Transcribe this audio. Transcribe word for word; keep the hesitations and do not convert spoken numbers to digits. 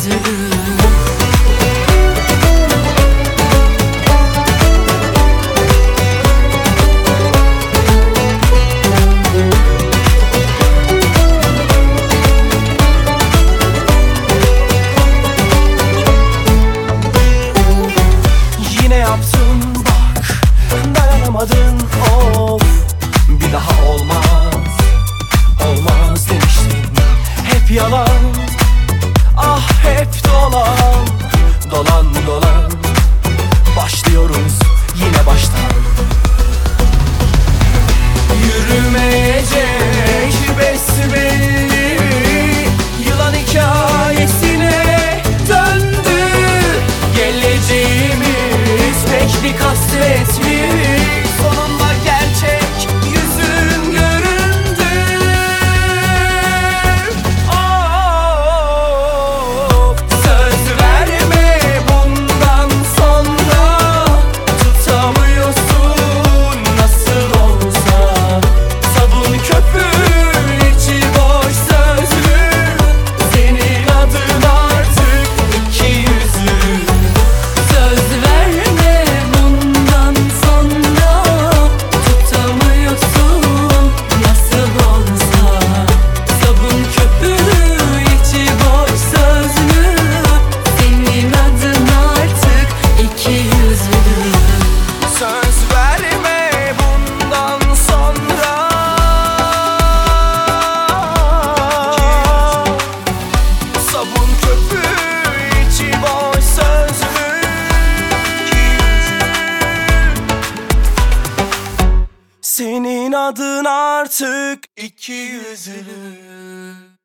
yüzlü. Yine yaptın bak, dayanamadın of. Bir daha olmaz, olmaz demiştin. Hep yalan, ah hep dolan. Dolan dolan, başlıyoruz yine baştan. Yürümeyecek besbelli, yılan hikayesine döndü. Geleceğimiz pek bir kasvetli, sonunda gerçek yüzün göründü. Oh, söz verme bundan sonra, tutamıyorsun nasıl olsa. Sabun köpüğün içi boş sözlü, senin adın artık iki yüzlü. Söz verme bundan sonra, tutamıyorsun nasıl olsa. Sabun köpüğü içi boş sözlü, senin adın artık iki yüzlü. Söz verme bundan sonra, sabun köpüğü içi boş sözlü, senin adın artık iki yüzlü.